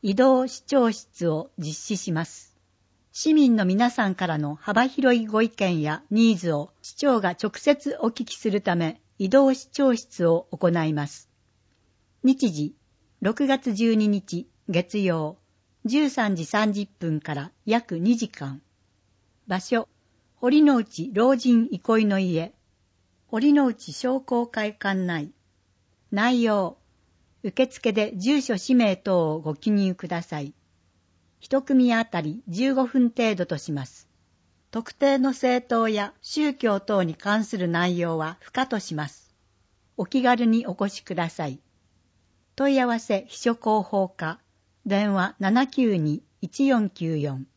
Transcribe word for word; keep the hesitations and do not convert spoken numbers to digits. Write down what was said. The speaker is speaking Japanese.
移動視聴室を実施します。市民の皆さんからの幅広いご意見やニーズを市長が直接お聞きするため、移動視聴室を行います。日時、ろくがつじゅうににち月曜、じゅうさんじさんじゅっぷんから約にじかん。場所、堀之内老人憩いの家、堀之内商工会館内。内容、受付で住所氏名等をご記入ください。一組あたりじゅうごふん程度とします。特定の政党や宗教等に関する内容は不可とします。お気軽にお越しください。問い合わせ秘書広報課、電話 ななきゅうに いちよんきゅうよん